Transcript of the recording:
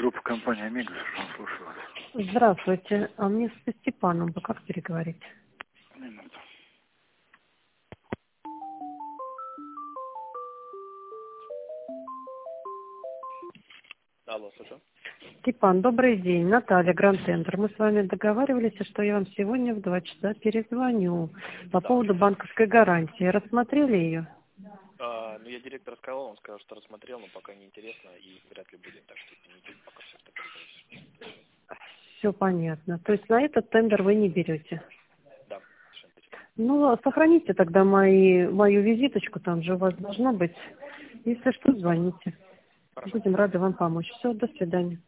Группа компании «Омега», слушаю вас. Здравствуйте. А мне со Степаном бы как переговорить? Минуту. Алло, слушаю. Степан, добрый день. Наталья, Гранд Центр. Мы с вами договаривались, что я вам сегодня в 2 часа перезвоню по поводу банковской гарантии. Рассмотрели ее? Ну, я директор сказал, он сказал, что рассмотрел, но пока не интересно и вряд ли будет, так что не будет пока все это. Все понятно. То есть на этот тендер вы не берете? Да, совершенно точно. Ну, сохраните тогда мою визиточку, там же у вас должно быть. Если что, звоните. Хорошо. Будем рады вам помочь. Все, до свидания.